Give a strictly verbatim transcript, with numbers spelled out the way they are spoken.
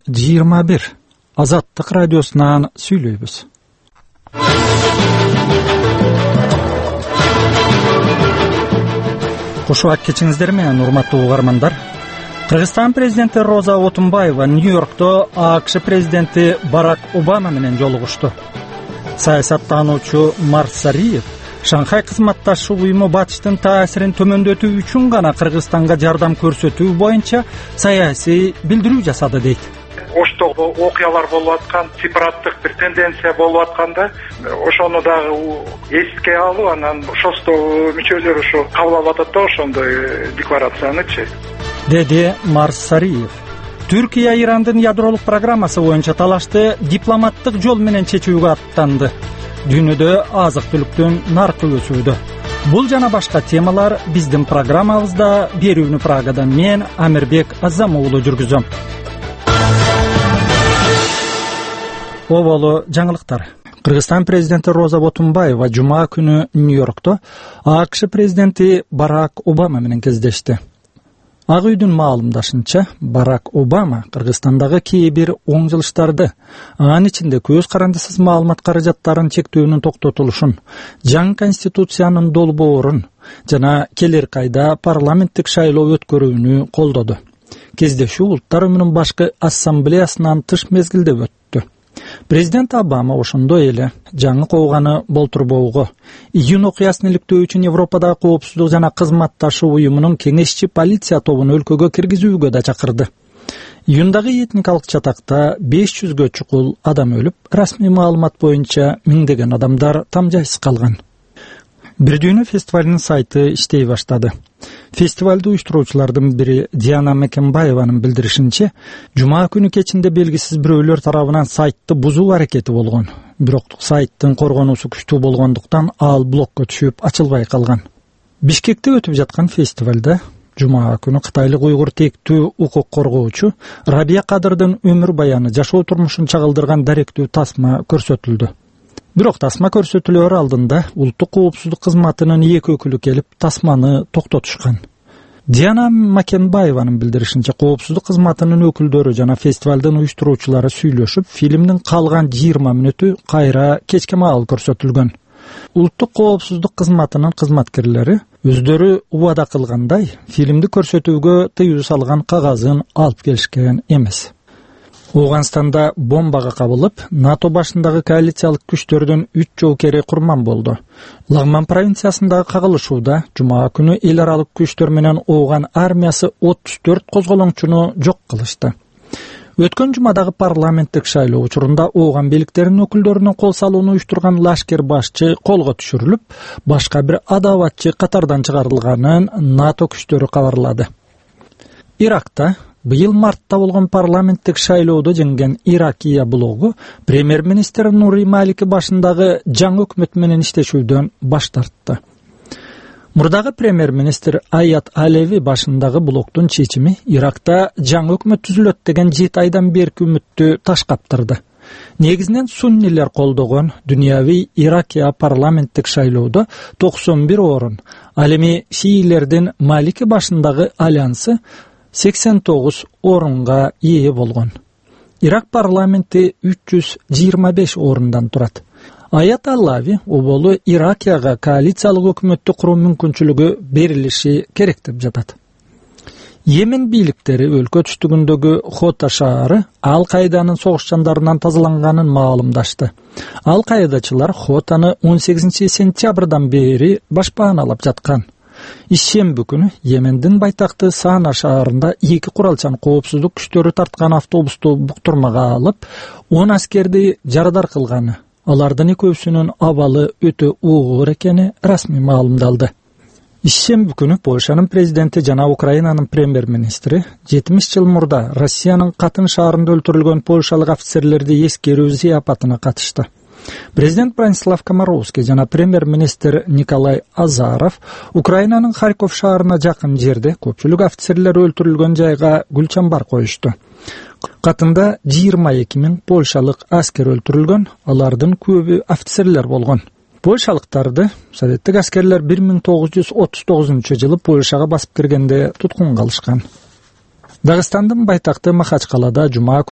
жыйырма бир. Азаттык радиосунан сүйлөйбүз. Кошубак кечиңиздер менен, урматтуу угармандар. Кыргызстан президенти Роза Отунбаева Нью-Йоркто АКШ президенти Барак Обама менен жолугушту. Саясаттануучу Марсариев Шанхай кызматташуу уюму батыштын таасирин төмөндөтүү үчүн гана Кыргызстанга жардам көрсөтүү боюнча саясий билдирүү жасады дейт. Оштогу окуялар болуп аткан, сепараттык бир тенденция болуп атканда, ошону дагы эске алуу, анан шосто мүчөлөр ошо кабыл алып атат да ошондой декларациянычы, деди Марсариев. Түркия Ирандын ядролук программасы боюнча талашты дипломаттык жол менен чечүүгө аттанды. Дүйнөдө азык-түлүктүн наркы өсүүдө. Бул жана башка темалар биздин программабызда. Берүүнү Прагадан мен Амирбек Азам уулу жүргүзөм. Оболу жаңылыктар. Кыргызстан президенти Роза Отунбаева жума күнү Нью-Йоркто АКШ президенти Барак Обама менен кездешти. Ак үйдүн маалымдашынча, Барак Обама Кыргызстандагы кээ бир оң жылыштарды, анын ичинде көз карандысыз маалымат каражаттарын чектөөнүн токтотулушун, жаңы конституциянын долбоорун жана келер кайда парламенттик шайлоо өткөрүүнү колдоду. Кездешүү Улуттар Уюмунун башкы ассамблеясынан тыш мезгилде өттү. Президент Обама ошондой эле жаңы кууганы болтурбоого, июнь окуясын иликтөө үчүн Европадагы коопсуздук жана кызматташуу уюмунун кеңешчи полиция тобун өлкөгө киргизүүгө да чакырды. Июндагы этникалык чатакта беш жүзгө чукул адам өлүп, расмий маалымат боюнча миңдеген адамдар тамжайсыз калган. Бирдүйнө фестивалынын сайты иштей баштады. Фестивалды уюштуруучулардын бири Диана Мекенбаеванын билдиришинче, жума күнү кечинде белгисиз бирөөлөр тарабынан сайтты бузуу аракети болгон. Бирок сайттын коргонуусу күчтүү болгондуктан ал блокко түшүп ачылбай калган. Бишкекте өтүп жаткан фестивалда жума күнү кытайлык уйгур тектүү укук коргоочу Рабия Кадырдын өмүр баяны, жашоо турмушун чагылдырган даректүү тасма көрсөтүлдү. Бирок тасма көрсөтүлөр алдында улуттук коопсуздук кызматынын эки өкүлү келип тасманы токтотушкан. Диана Макенбаеванын билдиришинче, коопсуздук кызматынын өкүлдөрү жана фестивалдын уюштуруучулары сүйлөшүп, фильмдин калган жыйырма мүнөтү кайра кечке маал көрсөтүлгөн. Улуттук коопсуздук кызматынын кызматкерлери өздөрү убада кылгандай фильмди көрсөтүүгө тыюу салган кагазын алып келишкен эмес. Ооганстанда бомбага кабылып, НАТО башындагы коалициялык күчтөрдүн үч жоокери курман болду. Лагман провинциясындагы кагылышууда жума күнү эл аралык күчтөр менен Ооган армиясы отуз төрт козголоңчуну жок кылышты. Өткөн жумадагы парламенттик шайлоо учурунда Ооган бийликтеринин өкүлдөрүнүн кол салууну уюштурган лашкер башчы колго түшүрүлүп, башка бир адаватчы катардан чыгарылганын НАТО күчтөрү кабарлады. Иракта быйыл мартта болгон парламенттик шайлоодо жеңген Иракия блогу премьер-министр Нури Малики башындагы жаңы өкмөт менен иштешүүдөн баш тартты. Мурдагы премьер-министр Аят Алеви башындагы блоктун чечими Иракта жаңы өкмөт түзүлөт деген жети айдан берки үмүттү таш каптырды. Негизинен суннилер колдогон дүйнөви Иракия парламенттик шайлоодо токсон бир орун, ал эми шиилердин Малики башындагы альянсы сексен тогуз орунга ээ болгон. Ирак парламенти үч жүз жыйырма беш орундан турат. Аят Аллави оболу Иракияга коалициялык өкмөттү куруу мүмкүнчүлүгү берилиши керек деп жатат. Йемен бийликтери өлкө түштүгүндөгү Хота шаары Ал-Кайданын согушчандарынан тазаланганын маалымдашты. Ал-Кайдачылар Хотаны он сегизинчи сентябрдан бери башпааналап жаткан. Ишемби күнү Йемендин байтакты Сана шаарында эки куралчан коопсуздук күчтөрү тарткан автобусту буктурмага алып, он аскерди жарадар кылганы, алардын экөөсүнүн абалы өтө уугур экени расмий маалымдалды. Ишемби күнү Польшанын президенти жана Украинанын премьер-министри жетимиш жыл мурда Россиянын Катын шаарында өлтүрүлгөн польшалык офицерлерди эскерүү зыяпатына катышты. Президент Бранислав Комаровский жана премьер-министр Николай Азаров Украинанын Харьков шаарына жакын жерде көпчүлүк офицерлер өлтүрүлгөн жайга гүл чамбар коюшту. Катында жыйырма эки миң польшалык аскер өлтүрүлгөн, алардын көбү офицерлер болгон. Польшалыктарды советтик аскерлер бир миң тогуз жүз отуз тогузунчу жылы Польшага басып киргенде туткунга алышкан. Дагыстандын байтакты Махачкалада жума